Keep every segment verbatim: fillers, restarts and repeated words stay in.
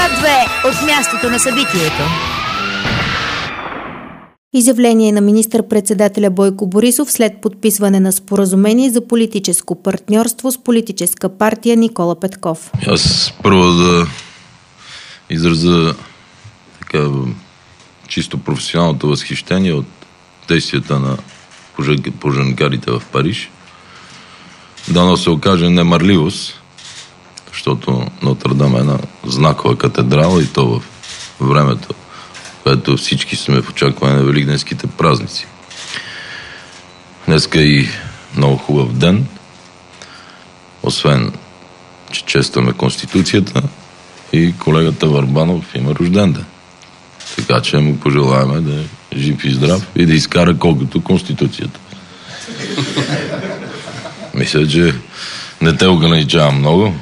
две от мястото на събитието. Изявление на министър-председателя Бойко Борисов след подписване на споразумение за политическо партньорство с политическа партия Никола Петков. Аз първо да изразя така чисто професионалното възхищение от действията на пожарникарите в Париж. Дано се окаже немарливост, защото Нотр-Дам е една знакова катедрала и то в времето, което всички сме в очакване на великденските празници. Днеска е и много хубав ден, освен че честваме Конституцията, и колегата Върбанов има рожден ден. Така че му пожелаваме да е жив и здрав и да изкара колкото Конституцията. Мисля, че не те ограничава много.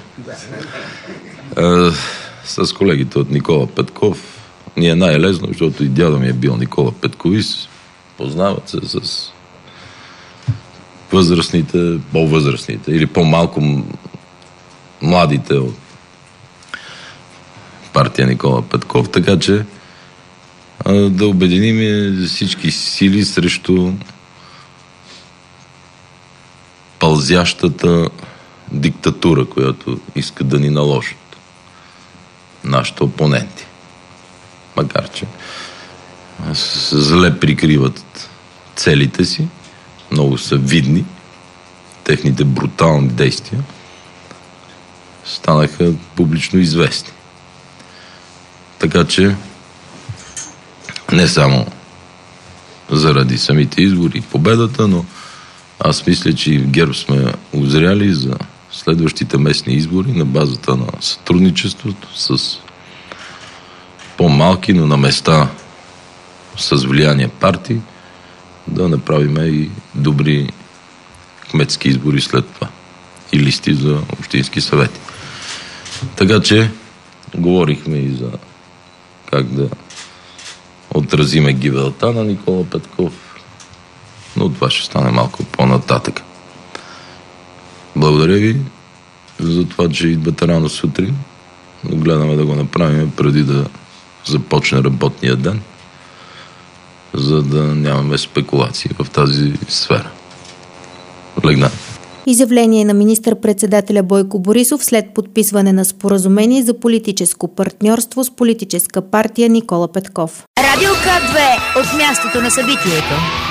А, с колегите от Никола Петков ни е най-лесно, защото и дядо ми е бил Никола Петковис. Познават се с възрастните, по-възрастните или по-малко младите от партия Никола Петков, така че а, да обединим всички сили срещу пълзящата диктатура, която искат да ни наложат нашите опоненти. Макар че зле прикриват целите си, много са видни, техните брутални действия станаха публично известни. Така че не само заради самите избори и победата, но аз мисля, че и в ГЕРБ сме озряли за следващите местни избори на базата на сътрудничеството с по-малки, но на места с влияние партии, да направим и добри кметски избори след това и листи за общински съвети. Така че говорихме и за как да отразиме гибелта на Никола Петков, но това ще стане малко по-нататък. Благодаря ви за това, че идвате рано сутрин, но гледаме да го направим преди да започне работния ден, за да нямаме спекулации в тази сфера. Легна. Изявление на министър-председателя Бойко Борисов след подписване на споразумение за политическо партньорство с политическа партия Никола Петков. Радио К две от мястото на събитието.